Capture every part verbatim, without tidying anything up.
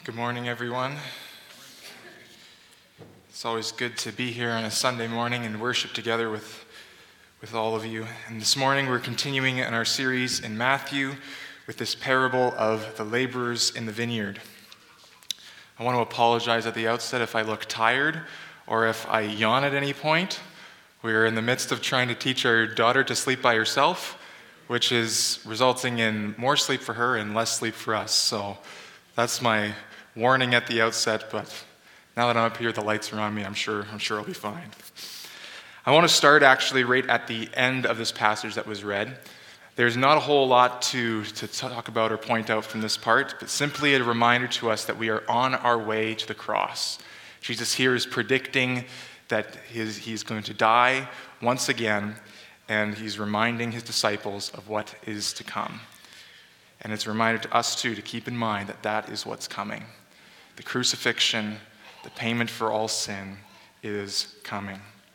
Good morning, everyone. It's always good to be here on a Sunday morning and worship together with, with all of you. And this morning we're continuing in our series in Matthew with this parable of the laborers in the vineyard. I want to apologize at the outset if I look tired or if I yawn at any point. We're in the midst of trying to teach our daughter to sleep by herself, which is resulting in more sleep for her and less sleep for us. So that's my warning at the outset, but now that I'm up here, the lights are on me, I'm sure I'm sure I'll be fine. I want to start actually right at the end of this passage that was read. There's not a whole lot to, to talk about or point out from this part, but simply a reminder to us that we are on our way to the cross. Jesus here is predicting that his, he's going to die once again, and he's reminding his disciples of what is to come. And it's a reminder to us too to keep in mind that that is what's coming. The crucifixion, the payment for all sin, is coming.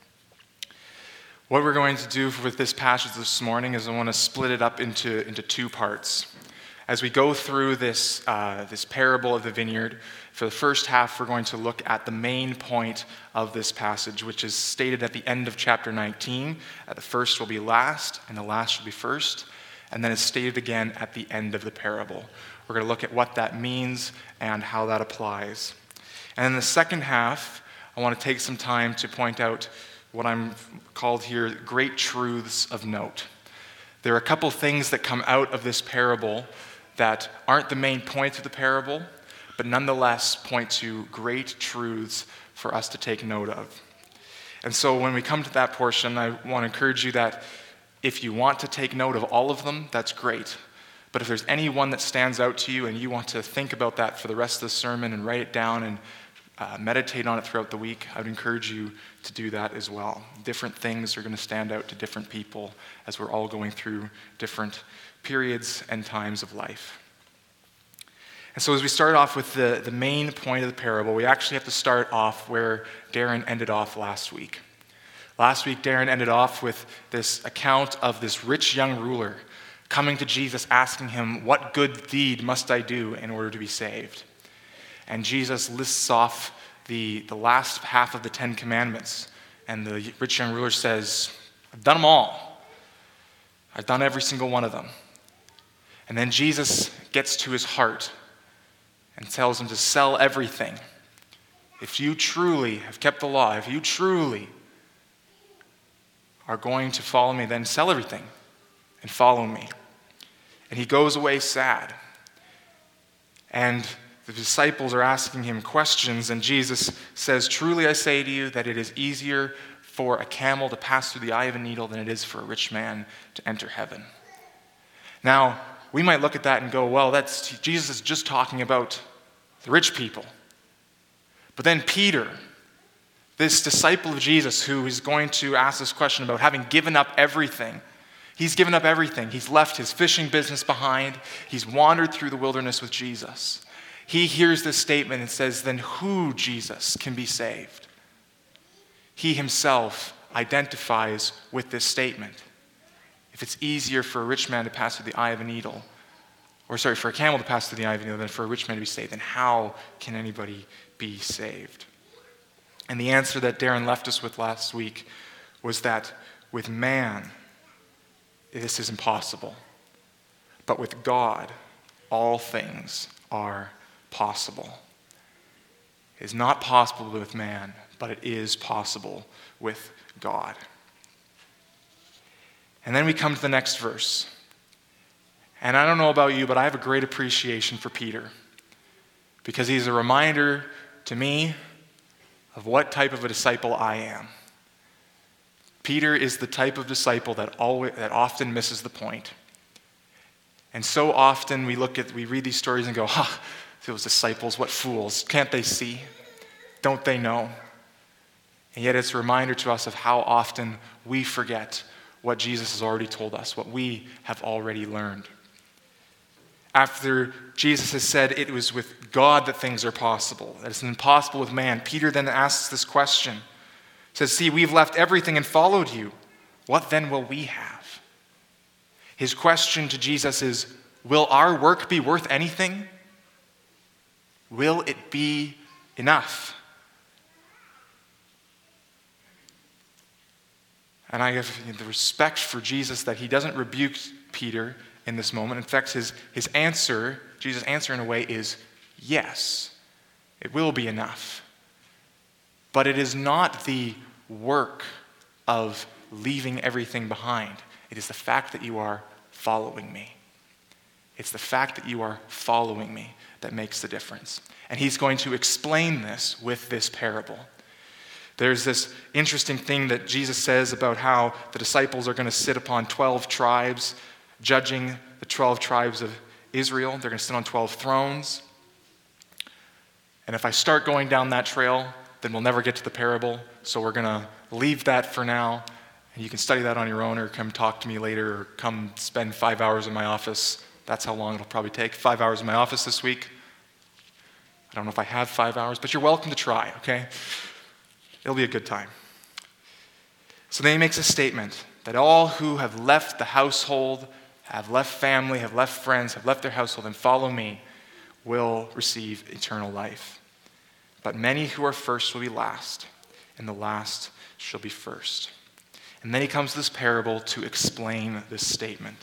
What we're going to do with this passage this morning is I want to split it up into, into two parts. As we go through this, uh, this parable of the vineyard, for the first half we're going to look at the main point of this passage, which is stated at the end of chapter nineteen. Uh, the first will be last, and the last will be first. And then it's stated again at the end of the parable. We're going to look at what that means and how that applies. And in the second half, I want to take some time to point out what I'm called here great truths of note. There are a couple things that come out of this parable that aren't the main point of the parable, but nonetheless point to great truths for us to take note of. And so when we come to that portion, I want to encourage you that if you want to take note of all of them, that's great. But if there's any one that stands out to you and you want to think about that for the rest of the sermon and write it down and uh, meditate on it throughout the week, I would encourage you to do that as well. Different things are going to stand out to different people as we're all going through different periods and times of life. And so as we start off with the, the main point of the parable, we actually have to start off where Darren ended off last week. Last week, Darren ended off with this account of this rich young ruler coming to Jesus asking him, "What good deed must I do in order to be saved?" And Jesus lists off the, the last half of the Ten Commandments. And the rich young ruler says, "I've done them all. I've done every single one of them." And then Jesus gets to his heart and tells him to sell everything. If you truly have kept the law, if you truly are going to follow me, then sell everything and follow me. And he goes away sad. And the disciples are asking him questions, and Jesus says, "Truly I say to you that it is easier for a camel to pass through the eye of a needle than it is for a rich man to enter heaven." Now, we might look at that and go, well, that's Jesus is just talking about the rich people. But then Peter, this disciple of Jesus who is going to ask this question about having given up everything. He's given up everything. He's left his fishing business behind. He's wandered through the wilderness with Jesus. He hears this statement and says, then who, Jesus, can be saved? He himself identifies with this statement. If it's easier for a rich man to pass through the eye of a needle, or sorry, for a camel to pass through the eye of a needle than for a rich man to be saved, then how can anybody be saved? And the answer that Darren left us with last week was that with man, this is impossible. But with God, all things are possible. It is not possible with man, but it is possible with God. And then we come to the next verse. And I don't know about you, but I have a great appreciation for Peter, because he's a reminder to me of what type of a disciple I am. Peter is the type of disciple that always, that often misses the point. And so often we look at, we read these stories and go, "Ha, those disciples, what fools. Can't they see? Don't they know?" And yet it's a reminder to us of how often we forget what Jesus has already told us, what we have already learned. After Jesus has said it was with God that things are possible, that it's impossible with man, Peter then asks this question. He says, "See, we've left everything and followed you. What then will we have?" His question to Jesus is, will our work be worth anything? Will it be enough? And I have the respect for Jesus that he doesn't rebuke Peter in this moment. In fact, his, his answer, Jesus' answer in a way is yes, it will be enough. But it is not the work of leaving everything behind. It is the fact that you are following me. It's the fact that you are following me that makes the difference. And he's going to explain this with this parable. There's this interesting thing that Jesus says about how the disciples are going to sit upon twelve tribes, judging the twelve tribes of Israel. They're going to sit on twelve thrones. And if I start going down that trail, then we'll never get to the parable. So we're going to leave that for now. And you can study that on your own, or come talk to me later, or come spend five hours in my office. That's how long it'll probably take. Five hours in my office this week. I don't know if I have five hours, but you're welcome to try, okay? It'll be a good time. So then he makes a statement that all who have left the household, have left family, have left friends, have left their household, and follow me will receive eternal life. But many who are first will be last, and the last shall be first. And then he comes to this parable to explain this statement.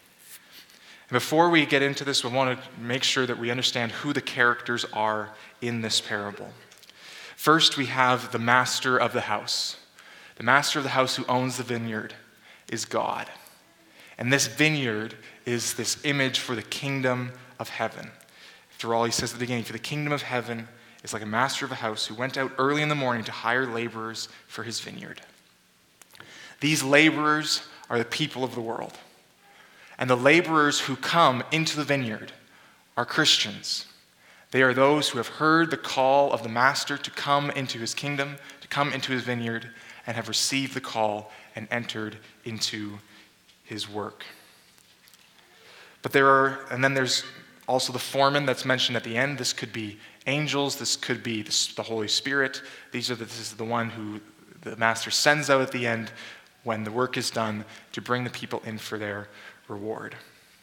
And before we get into this, we want to make sure that we understand who the characters are in this parable. First, we have the master of the house. The master of the house who owns the vineyard is God. And this vineyard is this image for the kingdom of heaven. After all, he says at the beginning, for the kingdom of heaven is like a master of a house who went out early in the morning to hire laborers for his vineyard. These laborers are the people of the world. And the laborers who come into the vineyard are Christians. They are those who have heard the call of the master to come into his kingdom, to come into his vineyard, and have received the call and entered into his work. But there are, and then there's also the foreman that's mentioned at the end. This could be angels. This could be the Holy Spirit. These are the, this is the one who the master sends out at the end when the work is done to bring the people in for their reward.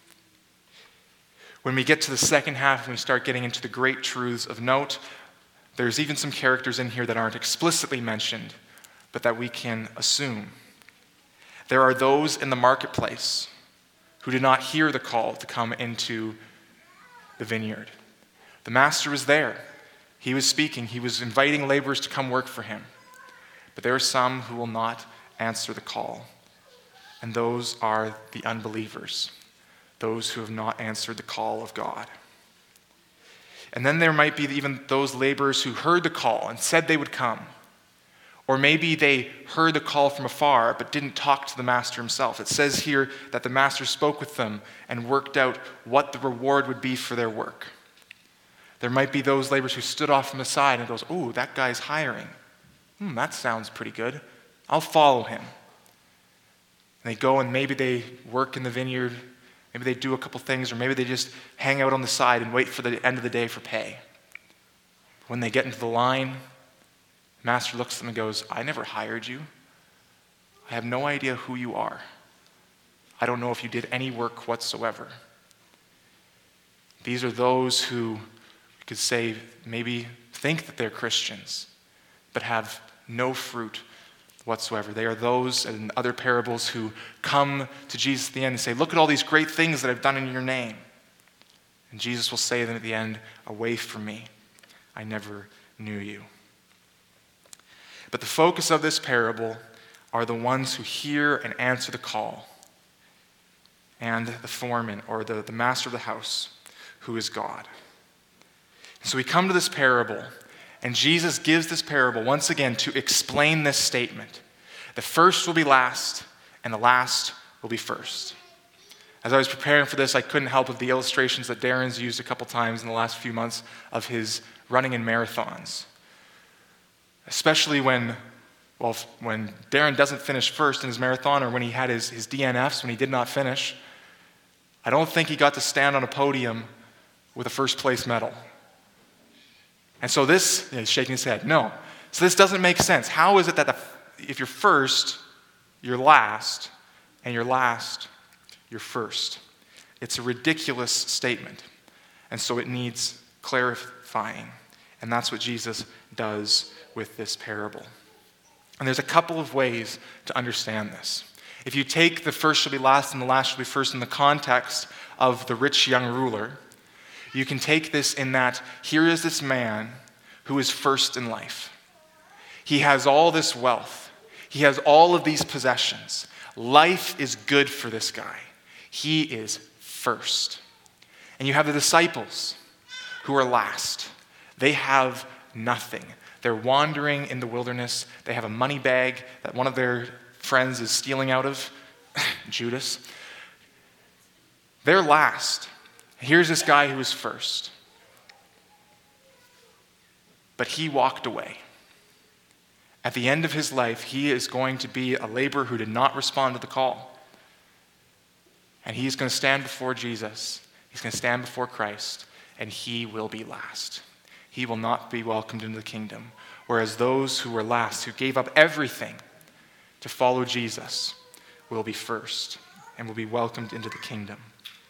When we get to the second half and we start getting into the great truths of note, there's even some characters in here that aren't explicitly mentioned, but that we can assume. There are those in the marketplace who did not hear the call to come into the vineyard. The master was there. He was speaking. He was inviting laborers to come work for him. But there are some who will not answer the call. And those are the unbelievers, those who have not answered the call of God. And then there might be even those laborers who heard the call and said they would come. Or maybe they heard the call from afar but didn't talk to the master himself. It says here that the master spoke with them and worked out what the reward would be for their work. There might be those laborers who stood off from the side and goes, "Ooh, that guy's hiring. Hmm, that sounds pretty good. I'll follow him." And they go and maybe they work in the vineyard, maybe they do a couple things, or maybe they just hang out on the side and wait for the end of the day for pay. When they get into the line, the master looks at them and goes, "I never hired you. I have no idea who you are. I don't know if you did any work whatsoever." These are those who we could say maybe think that they're Christians, but have no fruit whatsoever. They are those in other parables who come to Jesus at the end and say, "Look at all these great things that I've done in your name." And Jesus will say to them at the end, "Away from me, I never knew you." But the focus of this parable are the ones who hear and answer the call, and the foreman, or the, the master of the house, who is God. So we come to this parable, and Jesus gives this parable once again to explain this statement. The first will be last, and the last will be first. As I was preparing for this, I couldn't help with the illustrations that Darren's used a couple times in the last few months of his running in marathons. Especially when, well, when Darren doesn't finish first in his marathon, or when he had his, his D N Fs, when he did not finish, I don't think he got to stand on a podium with a first place medal. And so this, yeah, he's shaking his head, no. So this doesn't make sense. How is it that the, if you're first, you're last, and you're last, you're first? It's a ridiculous statement. And so it needs clarif- terrifying. And that's what Jesus does with this parable. And there's a couple of ways to understand this. If you take the first shall be last and the last shall be first in the context of the rich young ruler, you can take this in that here is this man who is first in life. He has all this wealth. He has all of these possessions. Life is good for this guy. He is first. And you have the disciples who are last. They have nothing. They're wandering in the wilderness. They have a money bag that one of their friends is stealing out of, Judas. They're last. Here's this guy who is first. But he walked away. At the end of his life, he is going to be a laborer who did not respond to the call. And he's going to stand before Jesus. He's going to stand before Christ, and he will be last. He will not be welcomed into the kingdom. Whereas those who were last, who gave up everything to follow Jesus, will be first and will be welcomed into the kingdom.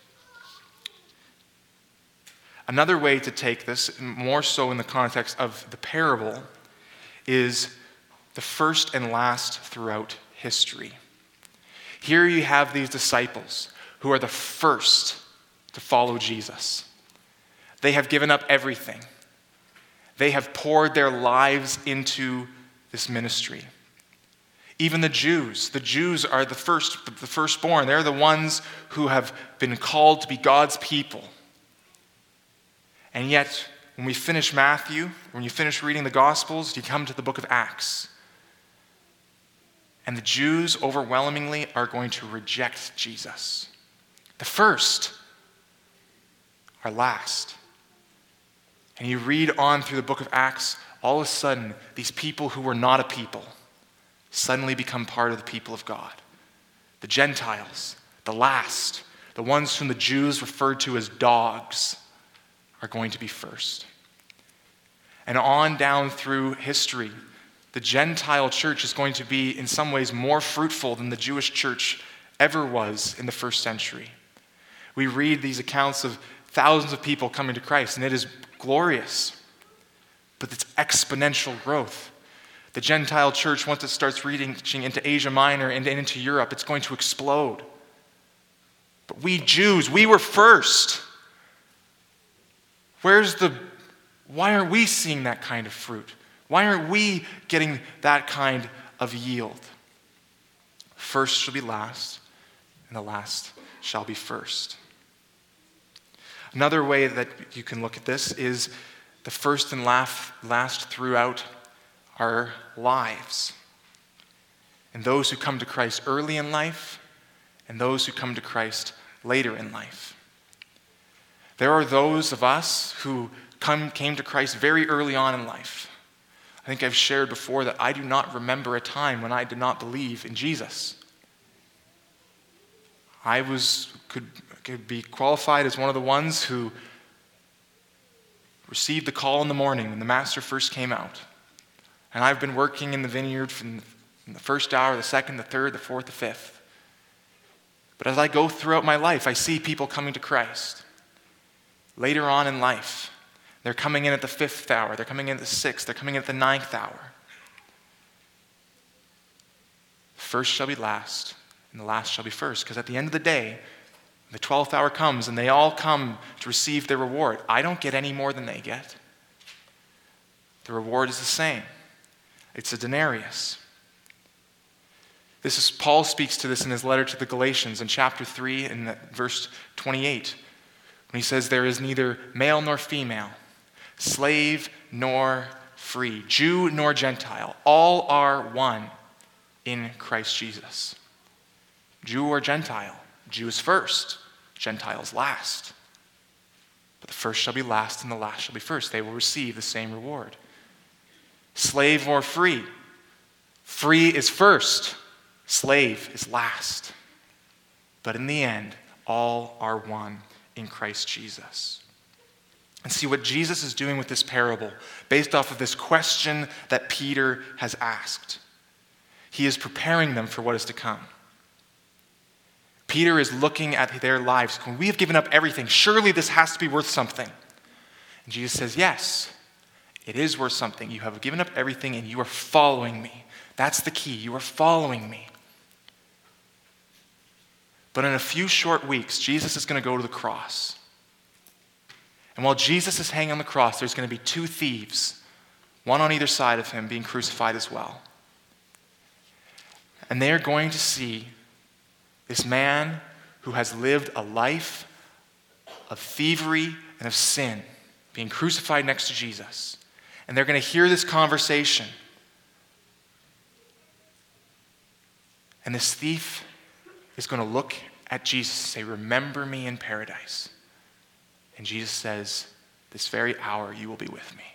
Another way to take this, more so in the context of the parable, is the first and last throughout history. Here you have these disciples who are the first to follow Jesus. They have given up everything. They have poured their lives into this ministry. Even the Jews, the Jews are the first, the firstborn. They're the ones who have been called to be God's people. And yet, when we finish Matthew, when you finish reading the Gospels, you come to the book of Acts. And the Jews overwhelmingly are going to reject Jesus. The first are last. And you read on through the book of Acts, all of a sudden, these people who were not a people suddenly become part of the people of God. The Gentiles, the last, the ones whom the Jews referred to as dogs, are going to be first. And on down through history, the Gentile church is going to be in some ways more fruitful than the Jewish church ever was in the first century. We read these accounts of thousands of people coming to Christ, and it is glorious, but it's exponential growth. The Gentile church, once it starts reaching into Asia Minor and into Europe, it's going to explode. But we Jews, we were first. Where's the, why aren't we seeing that kind of fruit? Why aren't we getting that kind of yield? First shall be last, and the last shall be first. Another way that you can look at this is the first and last, last throughout our lives. And those who come to Christ early in life, and those who come to Christ later in life. There are those of us who come, came to Christ very early on in life. I think I've shared before that I do not remember a time when I did not believe in Jesus. I was could, could be qualified as one of the ones who received the call in the morning when the master first came out. And I've been working in the vineyard from the first hour, the second, the third, the fourth, the fifth. But as I go throughout my life, I see people coming to Christ. Later on in life, they're coming in at the fifth hour, they're coming in at the sixth, they're coming in at the ninth hour. First shall be last, and the last shall be first. Because at the end of the day, the twelfth hour comes, and they all come to receive their reward. I don't get any more than they get. The reward is the same. It's a denarius. This is, Paul speaks to this in his letter to the Galatians in chapter three and verse twenty-eight. When he says, there is neither male nor female, slave nor free, Jew nor Gentile. All are one in Christ Jesus. Jew or Gentile, Jew is first, Gentile is last. But the first shall be last and the last shall be first. They will receive the same reward. Slave or free, free is first, slave is last. But in the end, all are one in Christ Jesus. And see what Jesus is doing with this parable, based off of this question that Peter has asked. He is preparing them for what is to come. Peter is looking at their lives. When we have given up everything, surely this has to be worth something. And Jesus says, yes, it is worth something. You have given up everything and you are following me. That's the key. You are following me. But in a few short weeks, Jesus is going to go to the cross. And while Jesus is hanging on the cross, there's going to be two thieves, one on either side of him, being crucified as well. And they are going to see this man who has lived a life of thievery and of sin being crucified next to Jesus. And they're going to hear this conversation. And this thief is going to look at Jesus and say, remember me in paradise. And Jesus says, this very hour you will be with me.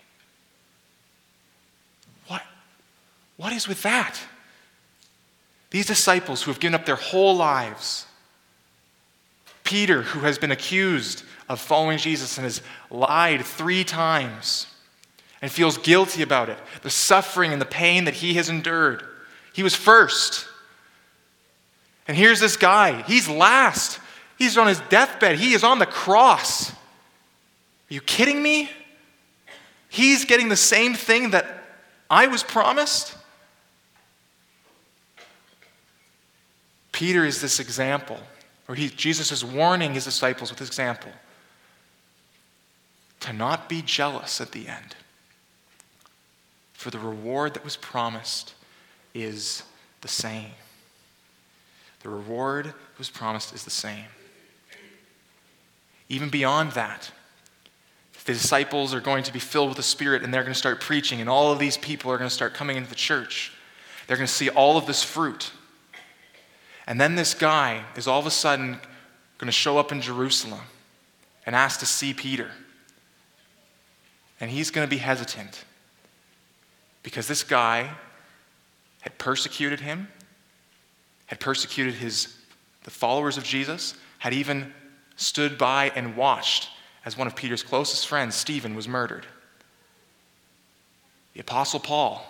What? What is with that? These disciples who have given up their whole lives, Peter, who has been accused of following Jesus and has lied three times and feels guilty about it, the suffering and the pain that he has endured. He was first. And here's this guy. He's last. He's on his deathbed. He is on the cross. Are you kidding me? He's getting the same thing that I was promised? Peter is this example, or he, Jesus is warning his disciples with this example to not be jealous at the end. For the reward that was promised is the same. The reward that was promised is the same. Even beyond that, the disciples are going to be filled with the Spirit and they're going to start preaching, and all of these people are going to start coming into the church. They're going to see all of this fruit. And then this guy is all of a sudden going to show up in Jerusalem and ask to see Peter. And he's going to be hesitant because this guy had persecuted him, had persecuted his the followers of Jesus, had even stood by and watched as one of Peter's closest friends, Stephen, was murdered. The Apostle Paul,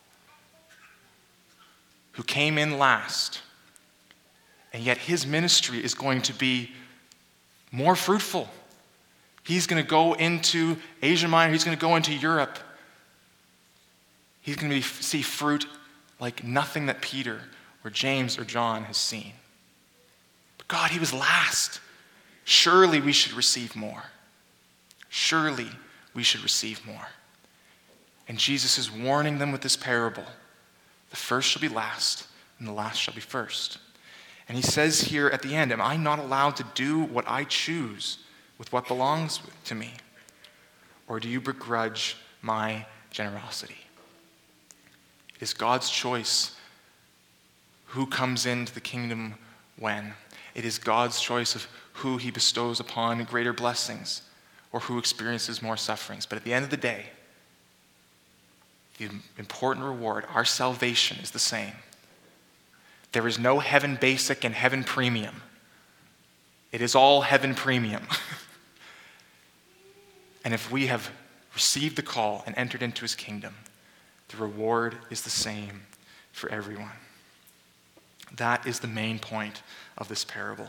who came in last, and yet his ministry is going to be more fruitful. He's going to go into Asia Minor. He's going to go into Europe. He's going to be, see fruit like nothing that Peter or James or John has seen. But God, he was last. Surely we should receive more. Surely we should receive more. And Jesus is warning them with this parable. The first shall be last, and the last shall be first. And he says here at the end, am I not allowed to do what I choose with what belongs to me? Or do you begrudge my generosity? It is God's choice who comes into the kingdom when. It is God's choice of who he bestows upon greater blessings or who experiences more sufferings. But at the end of the day, the important reward, our salvation, is the same. There is no heaven basic and heaven premium. It is all heaven premium. And if we have received the call and entered into his kingdom, the reward is the same for everyone. That is the main point of this parable.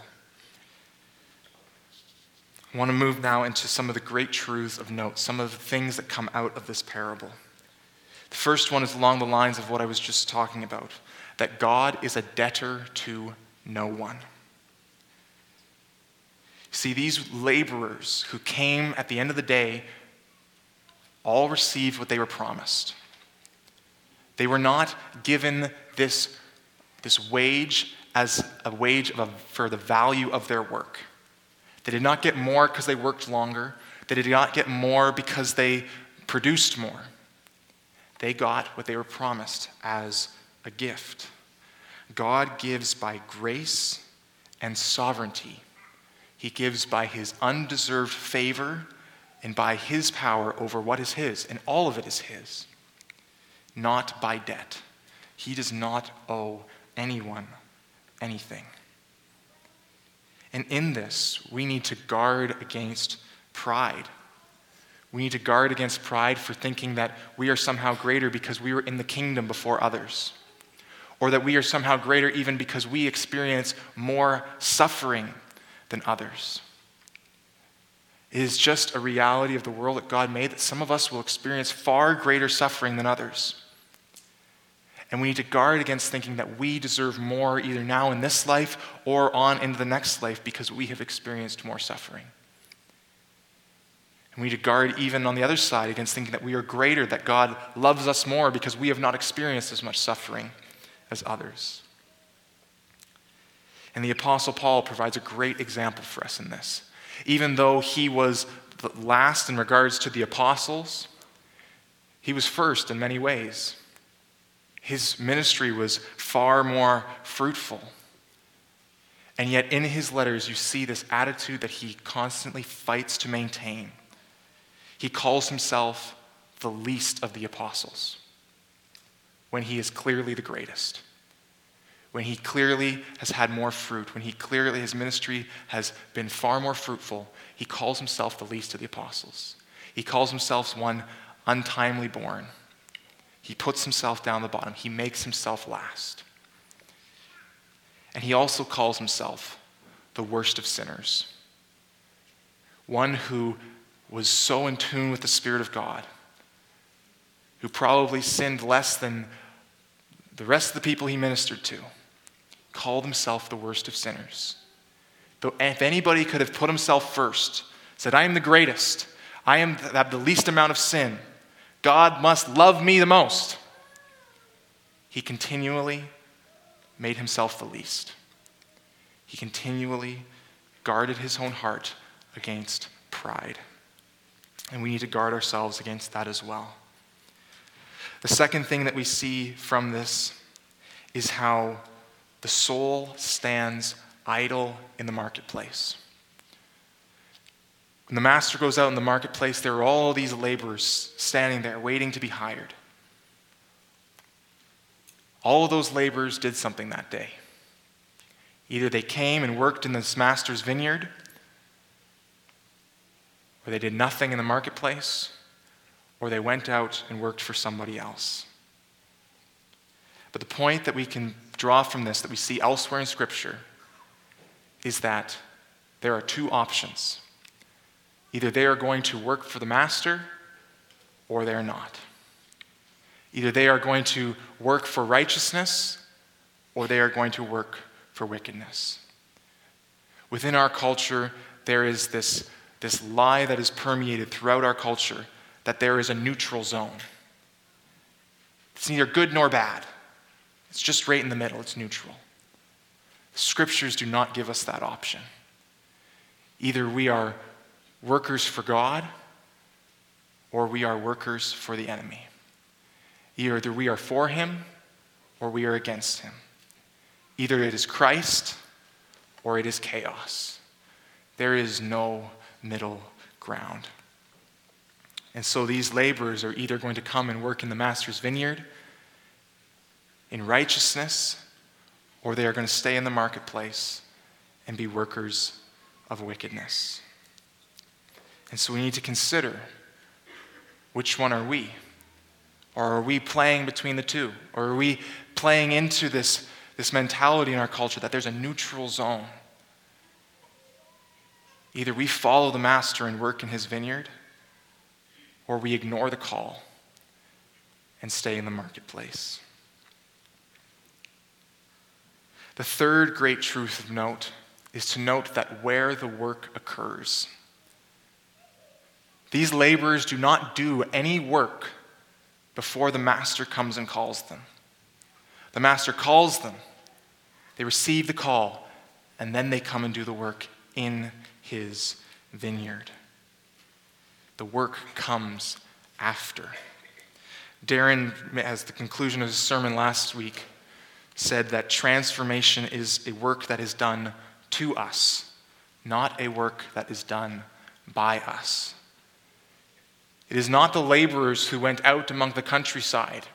I want to move now into some of the great truths of note, some of the things that come out of this parable. The first one is along the lines of what I was just talking about, that God is a debtor to no one. See, these laborers who came at the end of the day all received what they were promised. They were not given this, this wage as a wage of a, for the value of their work. They did not get more because they worked longer. They did not get more because they produced more. They got what they were promised as a gift. God gives by grace and sovereignty. He gives by his undeserved favor and by his power over what is his, and all of it is his, not by debt. He does not owe anyone anything. And in this, we need to guard against pride. We need to guard against pride for thinking that we are somehow greater because we were in the kingdom before others, or that we are somehow greater even because we experience more suffering than others. It is just a reality of the world that God made that some of us will experience far greater suffering than others. And we need to guard against thinking that we deserve more either now in this life or on into the next life because we have experienced more suffering. And we need to guard even on the other side against thinking that we are greater, that God loves us more because we have not experienced as much suffering as others. And the Apostle Paul provides a great example for us in this. Even though he was the last in regards to the apostles, he was first in many ways. His ministry was far more fruitful. And yet in his letters, you see this attitude that he constantly fights to maintain. He calls himself the least of the apostles when he is clearly the greatest. When he clearly has had more fruit, when he clearly, his ministry has been far more fruitful, he calls himself the least of the apostles. He calls himself one untimely born. He puts himself down the bottom. He makes himself last. And he also calls himself the worst of sinners. One who was so in tune with the Spirit of God, who probably sinned less than the rest of the people he ministered to, called himself the worst of sinners. But if anybody could have put himself first, said, I am the greatest, I am have the least amount of sin, God must love me the most, he continually made himself the least. He continually guarded his own heart against pride. And we need to guard ourselves against that as well. The second thing that we see from this is how the soul stands idle in the marketplace. When the master goes out in the marketplace, there are all these laborers standing there waiting to be hired. All of those laborers did something that day. Either they came and worked in this master's vineyard, or they did nothing in the marketplace, or they went out and worked for somebody else. But the point that we can draw from this, that we see elsewhere in Scripture, is that there are two options. Either they are going to work for the master, or they are not. Either they are going to work for righteousness, or they are going to work for wickedness. Within our culture, there is this, this lie that is permeated throughout our culture that there is a neutral zone. It's neither good nor bad. It's just right in the middle. It's neutral. The Scriptures do not give us that option. Either we are workers for God, or we are workers for the enemy. Either we are for him, or we are against him. Either it is Christ, or it is chaos. There is no middle ground. And so these laborers are either going to come and work in the master's vineyard in righteousness, or they are going to stay in the marketplace and be workers of wickedness. And so we need to consider, which one are we? Or are we playing between the two? Or are we playing into this, this mentality in our culture that there's a neutral zone? Either we follow the master and work in his vineyard, or we ignore the call and stay in the marketplace. The third great truth of note is to note that where the work occurs. These laborers do not do any work before the master comes and calls them. The master calls them, they receive the call, and then they come and do the work in his vineyard. The work comes after. Darren, as the conclusion of his sermon last week, said that transformation is a work that is done to us, not a work that is done by us. It is not the laborers who went out among the countryside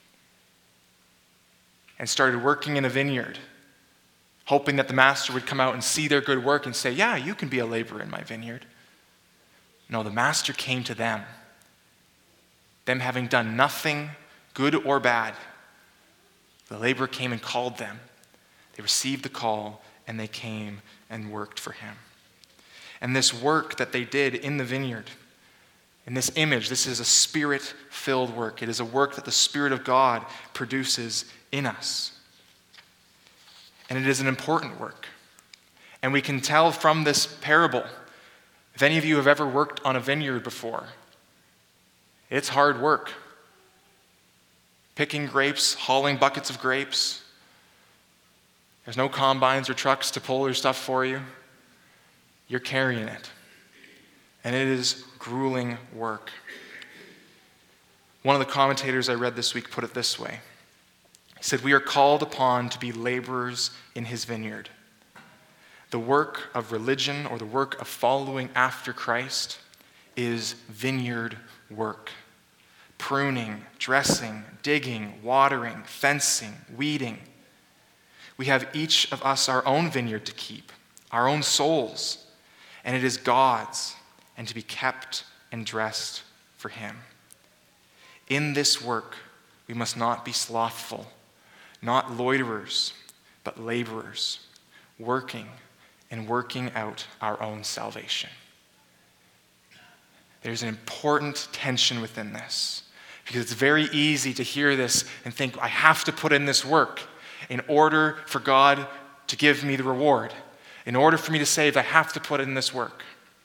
and started working in a vineyard, hoping that the master would come out and see their good work and say, yeah, you can be a laborer in my vineyard. No, the master came to them, them having done nothing good or bad. The laborer came and called them. They received the call, and they came and worked for him. And this work that they did in the vineyard, in this image, this is a Spirit-filled work. It is a work that the Spirit of God produces in us. And it is an important work. And we can tell from this parable, if any of you have ever worked on a vineyard before, it's hard work. Picking grapes, hauling buckets of grapes. There's no combines or trucks to pull your stuff for you. You're carrying it. And it is grueling work. One of the commentators I read this week put it this way. He said, "We are called upon to be laborers in his vineyard. The work of religion or the work of following after Christ is vineyard work. Pruning, dressing, digging, watering, fencing, weeding. We have each of us our own vineyard to keep, our own souls, and it is God's, and to be kept and dressed for him. In this work, we must not be slothful, not loiterers, but laborers, working and working out our own salvation." There's an important tension within this, because it's very easy to hear this and think, I have to put in this work in order for God to give me the reward. In order for me to save, I have to put in this work.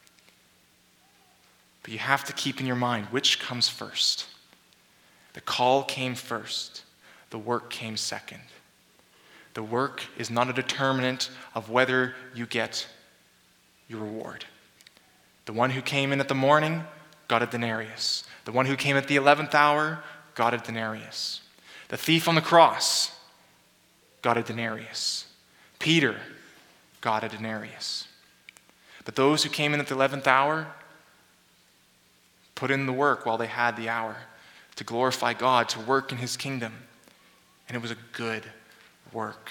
But you have to keep in your mind, which comes first? The call came first. The work came second. The work is not a determinant of whether you get your reward. The one who came in at the morning got a denarius. The one who came at the eleventh hour got a denarius. The thief on the cross got a denarius. Peter got a denarius. But those who came in at the eleventh hour put in the work while they had the hour to glorify God, to work in his kingdom. And it was a good work.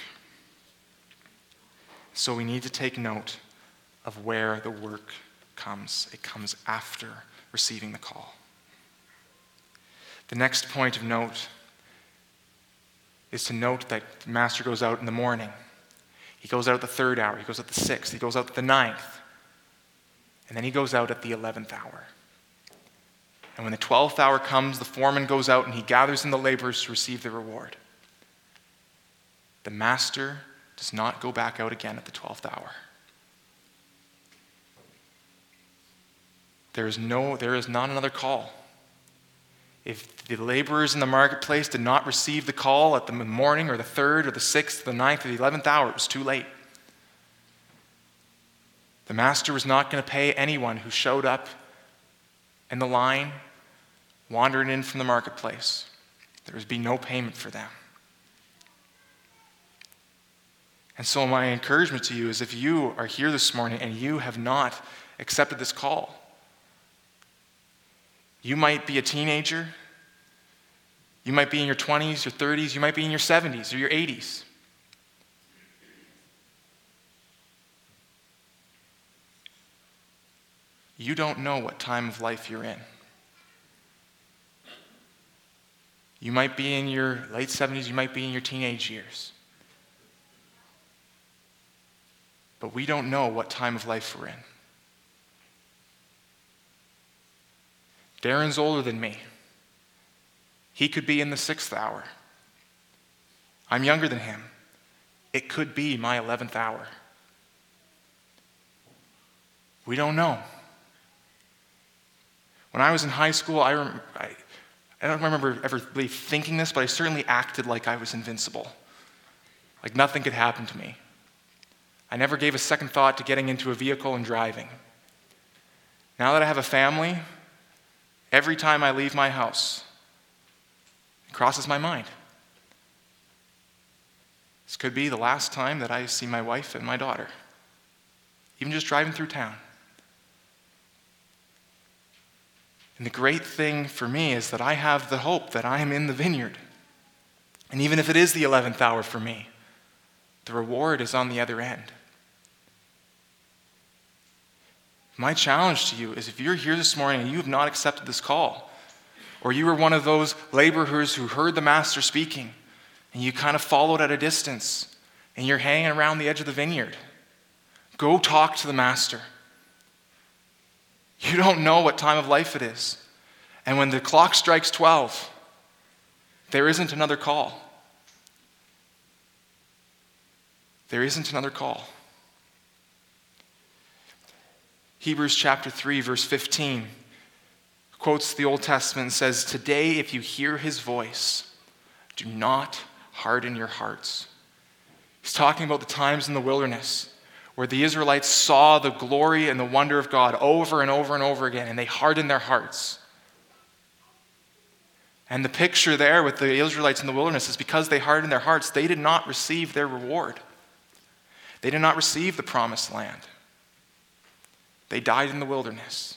So we need to take note of where the work comes. It comes after receiving the call. The next point of note is to note that the master goes out in the morning. He goes out at the third hour. He goes out the sixth. He goes out at the ninth. And then he goes out at the eleventh hour. And when the twelfth hour comes, the foreman goes out and he gathers in the laborers to receive the reward. The master does not go back out again at the twelfth hour. There is no, there is not another call. If the laborers in the marketplace did not receive the call at the morning or the third or the sixth, the ninth or the eleventh hour, it was too late. The master was not going to pay anyone who showed up in the line, wandering in from the marketplace. There would be no payment for them. And so my encouragement to you is, if you are here this morning and you have not accepted this call, you might be a teenager, you might be in your twenties, your thirties, you might be in your seventies or your eighties. You don't know what time of life you're in. You might be in your late seventies, you might be in your teenage years. But we don't know what time of life we're in. Darren's older than me. He could be in the sixth hour. I'm younger than him. It could be my eleventh hour. We don't know. When I was in high school, I, rem- I, I don't remember ever really thinking this, but I certainly acted like I was invincible. Like nothing could happen to me. I never gave a second thought to getting into a vehicle and driving. Now that I have a family, every time I leave my house, it crosses my mind. This could be the last time that I see my wife and my daughter, even just driving through town. And the great thing for me is that I have the hope that I am in the vineyard. And even if it is the eleventh hour for me, the reward is on the other end. My challenge to you is, if you're here this morning and you have not accepted this call, or you were one of those laborers who heard the master speaking and you kind of followed at a distance and you're hanging around the edge of the vineyard, go talk to the master. You don't know what time of life it is. And when the clock strikes twelve, there isn't another call. There isn't another call. Hebrews chapter three, verse fifteen quotes the Old Testament and says, "Today, if you hear his voice, do not harden your hearts." He's talking about the times in the wilderness where the Israelites saw the glory and the wonder of God over and over and over again, and they hardened their hearts. And the picture there with the Israelites in the wilderness is because they hardened their hearts, they did not receive their reward. They did not receive the promised land. They died in the wilderness.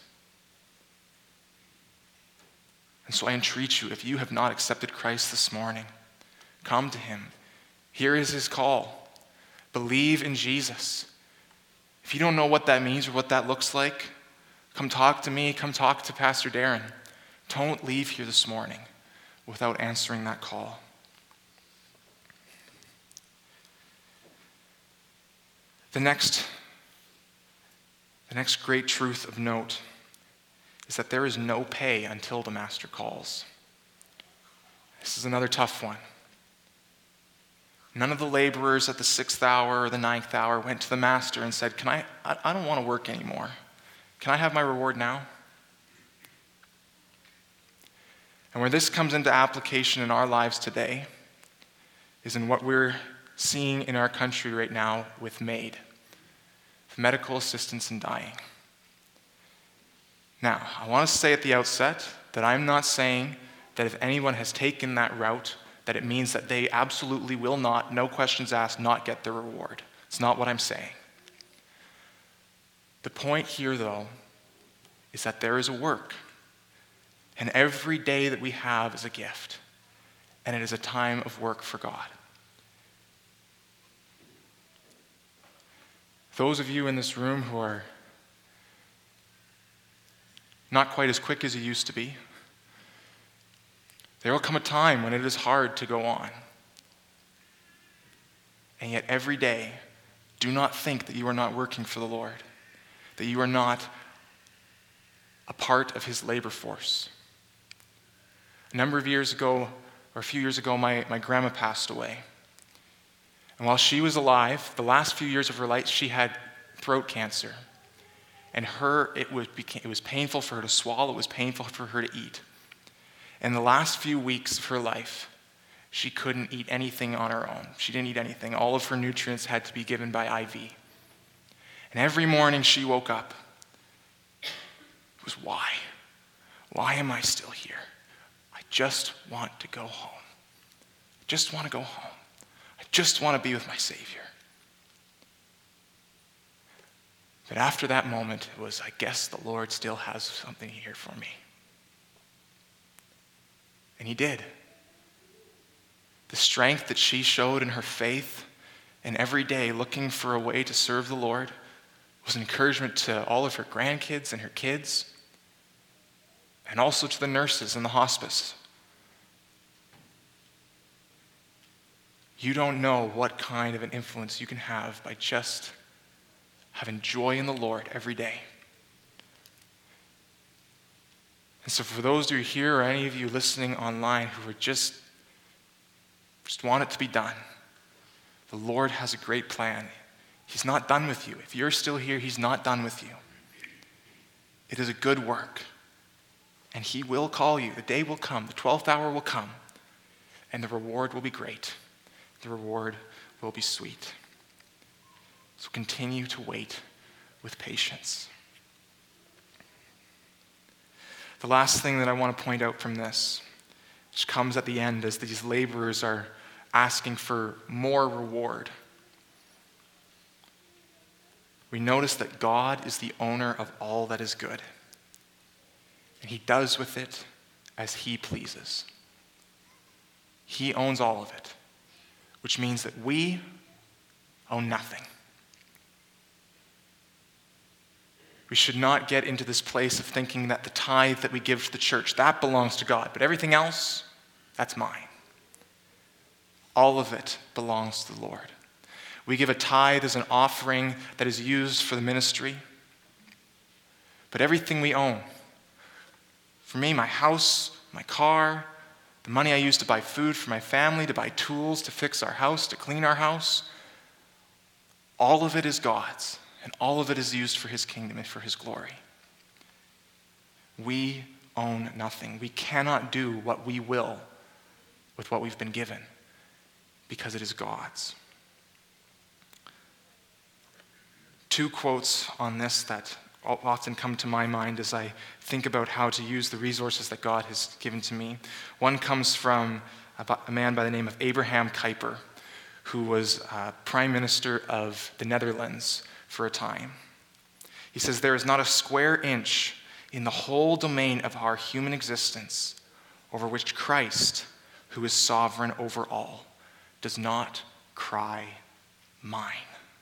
And so I entreat you, if you have not accepted Christ this morning, come to him. Here is his call. Believe in Jesus. If you don't know what that means or what that looks like, come talk to me, come talk to Pastor Darren. Don't leave here this morning without answering that call. The next, the next great truth of note is that there is no pay until the master calls. This is another tough one. None of the laborers at the sixth hour or the ninth hour went to the master and said, Can I, I, I don't want to work anymore. Can I have my reward now? And where this comes into application in our lives today is in what we're seeing in our country right now with MAID, medical assistance in dying. Now, I want to say at the outset that I'm not saying that if anyone has taken that route, that it means that they absolutely will not, no questions asked, not get their reward. It's not what I'm saying. The point here, though, is that there is a work. And every day that we have is a gift. And it is a time of work for God. Those of you in this room who are not quite as quick as you used to be, there will come a time when it is hard to go on. And yet every day, do not think that you are not working for the Lord, that you are not a part of his labor force. A number of years ago, or a few years ago, my, my grandma passed away. And while she was alive, the last few years of her life, she had throat cancer. And her, it was, it was painful for her to swallow, it was painful for her to eat. In the last few weeks of her life, she couldn't eat anything on her own. She didn't eat anything. All of her nutrients had to be given by I V. And every morning she woke up. It was why? Why am I still here? I just want to go home. I just want to go home. I just want to be with my Savior. But after that moment, it was, I guess the Lord still has something here for me. And he did. The strength that she showed in her faith and every day looking for a way to serve the Lord was an encouragement to all of her grandkids and her kids, and also to the nurses in the hospice. You don't know what kind of an influence you can have by just having joy in the Lord every day. And so for those of you here or any of you listening online who are just, just want it to be done, the Lord has a great plan. He's not done with you. If you're still here, he's not done with you. It is a good work. And he will call you. The day will come. The twelfth hour will come. And the reward will be great. The reward will be sweet. So continue to wait with patience. The last thing that I want to point out from this, which comes at the end as these laborers are asking for more reward. We notice that God is the owner of all that is good. And he does with it as he pleases. He owns all of it, which means that we own nothing. We should not get into this place of thinking that the tithe that we give to the church, that belongs to God, but everything else, that's mine. All of it belongs to the Lord. We give a tithe as an offering that is used for the ministry, but everything we own. For me, my house, my car, the money I use to buy food for my family, to buy tools to fix our house, to clean our house, all of it is God's, and all of it is used for his kingdom and for his glory. We own nothing. We cannot do what we will with what we've been given because it is God's. Two quotes on this that often come to my mind as I think about how to use the resources that God has given to me. One comes from a man by the name of Abraham Kuyper, who was uh, Prime Minister of the Netherlands for a time. He says, "There is not a square inch in the whole domain of our human existence over which Christ, who is sovereign over all, does not cry, 'Mine.'"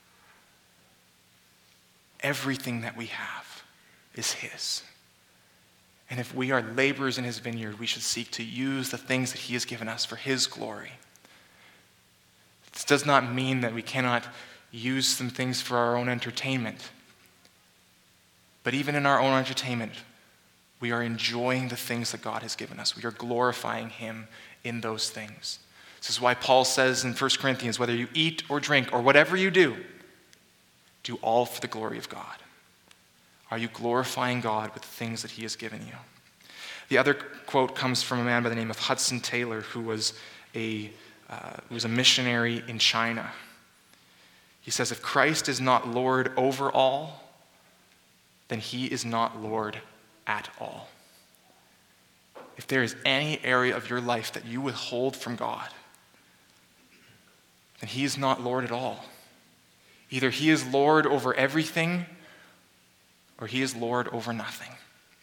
Everything that we have is his. And if we are laborers in his vineyard, we should seek to use the things that he has given us for his glory. This does not mean that we cannot use some things for our own entertainment. But even in our own entertainment, we are enjoying the things that God has given us. We are glorifying him in those things. This is why Paul says in First Corinthians, whether you eat or drink or whatever you do, do all for the glory of God. Are you glorifying God with the things that he has given you? The other quote comes from a man by the name of Hudson Taylor, who was a, uh, who was a missionary in China. He says, "If Christ is not Lord over all, then he is not Lord at all." If there is any area of your life that you withhold from God, then he is not Lord at all. Either he is Lord over everything, or he is Lord over nothing.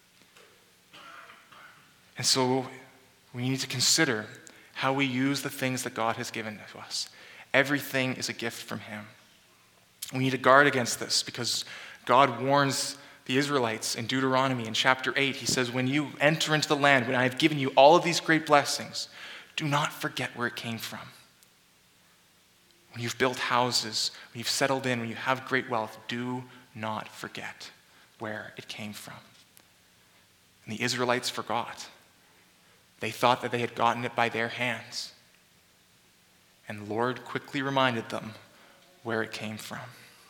And so we need to consider how we use the things that God has given to us. Everything is a gift from him. We need to guard against this because God warns the Israelites in Deuteronomy in chapter eight. He says, when you enter into the land, when I have given you all of these great blessings, do not forget where it came from. When you've built houses, when you've settled in, when you have great wealth, do not forget where it came from. And the Israelites forgot. They thought that they had gotten it by their hands. And the Lord quickly reminded them where it came from.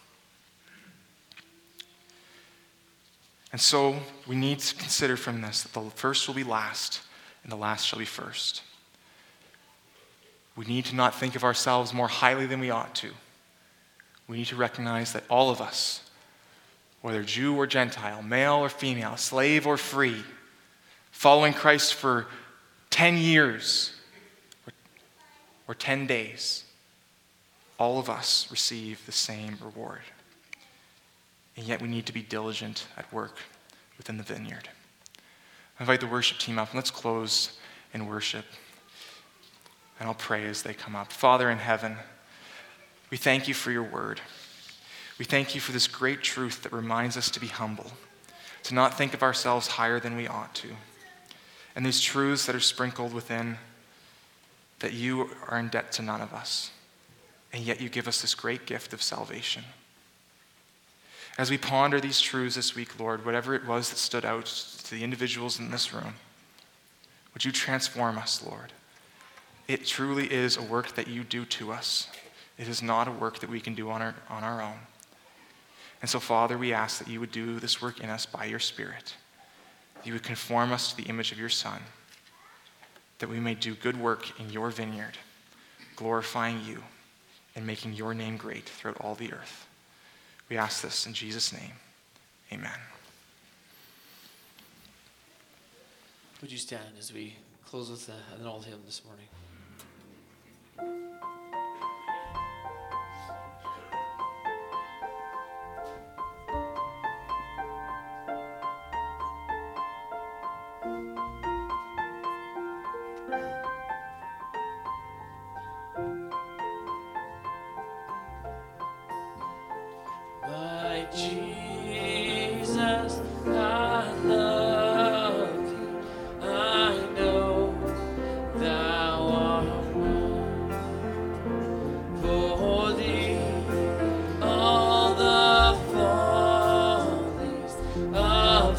And so we need to consider from this that the first will be last and the last shall be first. We need to not think of ourselves more highly than we ought to. We need to recognize that all of us, whether Jew or Gentile, male or female, slave or free, following Christ for ten years or, or ten days, all of us receive the same reward. And yet we need to be diligent at work within the vineyard. I invite the worship team up, and let's close in worship. And I'll pray as they come up. Father in heaven, we thank you for your word. We thank you for this great truth that reminds us to be humble, to not think of ourselves higher than we ought to. And these truths that are sprinkled within, that you are in debt to none of us, and yet you give us this great gift of salvation. As we ponder these truths this week, Lord, whatever it was that stood out to the individuals in this room, would you transform us, Lord? It truly is a work that you do to us. It is not a work that we can do on our, on our own. And so, Father, we ask that you would do this work in us by your Spirit. You would conform us to the image of your Son, that we may do good work in your vineyard, glorifying you and making your name great throughout all the earth. We ask this in Jesus' name. Amen. Would you stand as we close with an old hymn this morning? My Jesus, I love thee. I know thou art one. For thee, all the follies of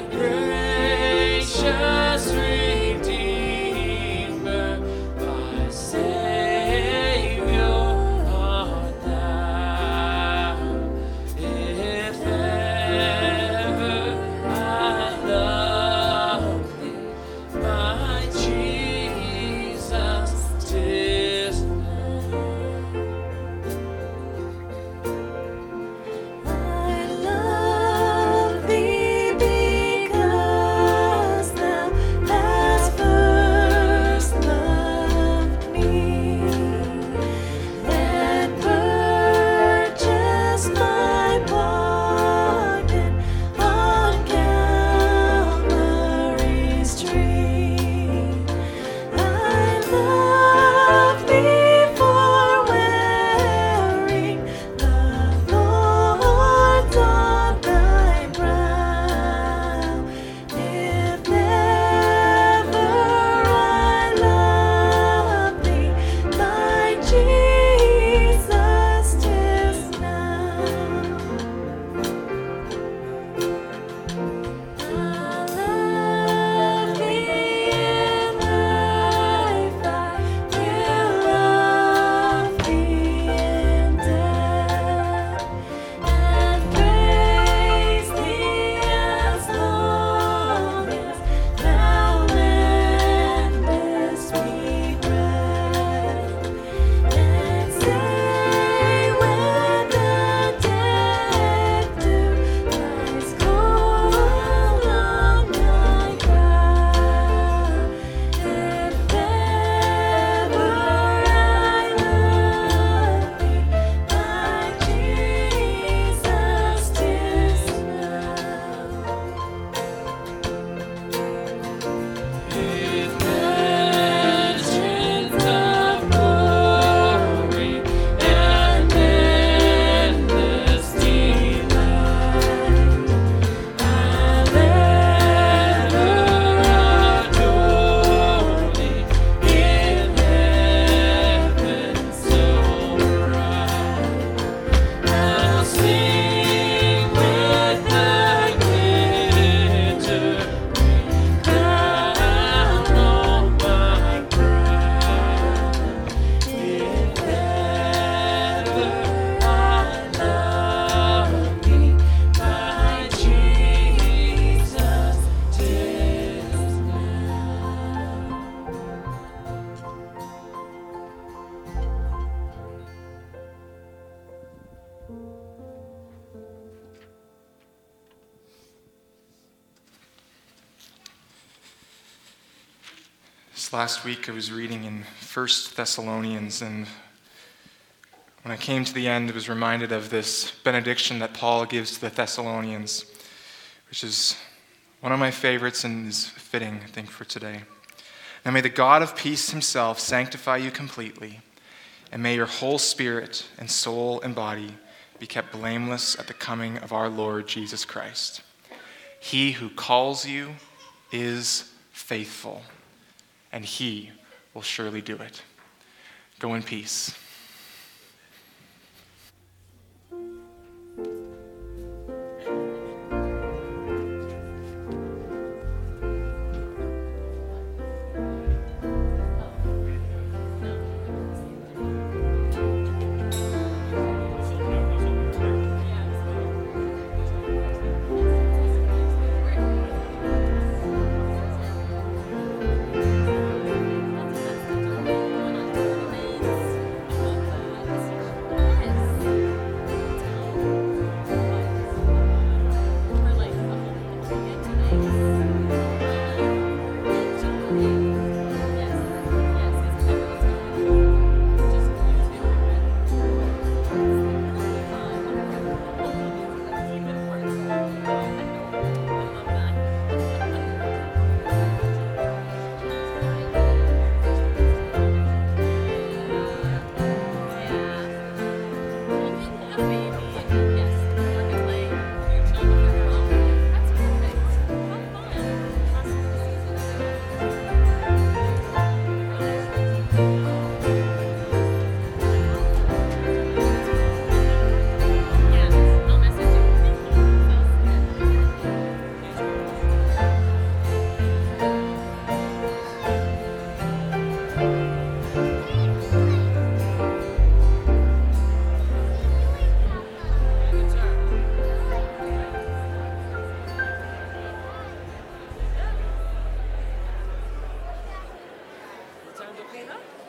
This last week I was reading in First Thessalonians, and when I came to the end, I was reminded of this benediction that Paul gives to the Thessalonians, which is one of my favorites and is fitting, I think, for today. Now may the God of peace himself sanctify you completely, and may your whole spirit and soul and body be kept blameless at the coming of our Lord Jesus Christ. He who calls you is faithful, and he will surely do it. Go in peace. Okay, huh?